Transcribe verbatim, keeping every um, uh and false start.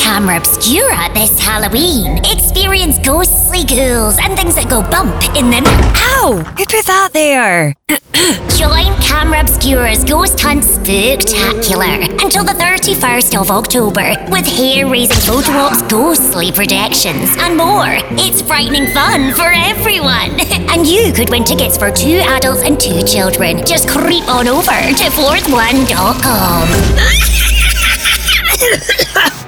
Camera Obscura this Halloween. Experience ghostly ghouls and things that go bump in them. Ow! Who put that there? Join Camera Obscura's Ghost Hunt Spooktacular until the thirty-first of October with hair-raising photo ops, ghostly projections, and more. It's frightening fun for everyone. And you could win tickets for two adults and two children. Just creep on over to fourth one dot com.